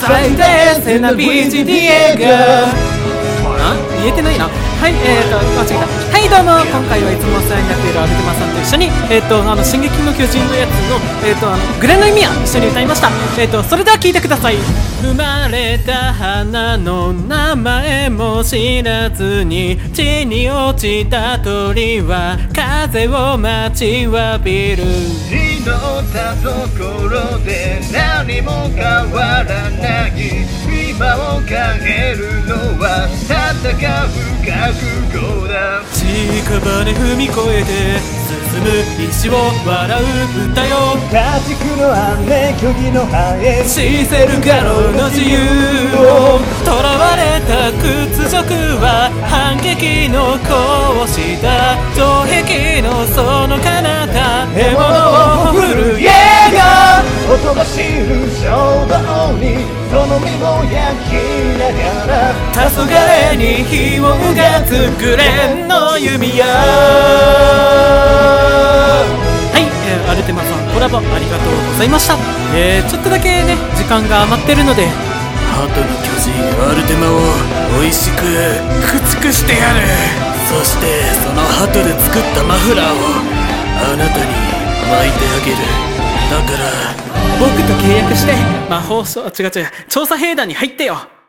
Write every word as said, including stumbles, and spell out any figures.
最低線な ビージーディーエー があ言えてないな。はい、えーと、間違えた。はい、どうも、今回はいつもお世話になっているアルテマさんと一緒に、えーと、あの、進撃の巨人のやつの、えーと、あの、グレの意味は一緒に歌いました。えーと、それでは聴いてください。生まれた花の名前も知らずに、地に落ちた鳥は風を待ちわびる。 祈ったところで何も変わらない。今を変えるのは戦う覚悟だ。 屍踏み越えて進む石を笑う歌よ。 家畜の雨虚偽のハエシセルガロの自由を囚われた屈辱は反撃のこうした城壁のその彼方獲物を振るイエーガー。 ほとばしる衝動にその身を焼きながら黄昏に火をうがつグレンの弓矢。はい、えー、アルテマさんコラボありがとうございました。えー、ちょっとだけね時間が余ってるので鳩の巨人アルテマを美味しく駆逐してやる。そしてその鳩で作ったマフラーをあなたに巻いてあげる。だから僕と契約して魔法省違う違う調査兵団に入ってよ。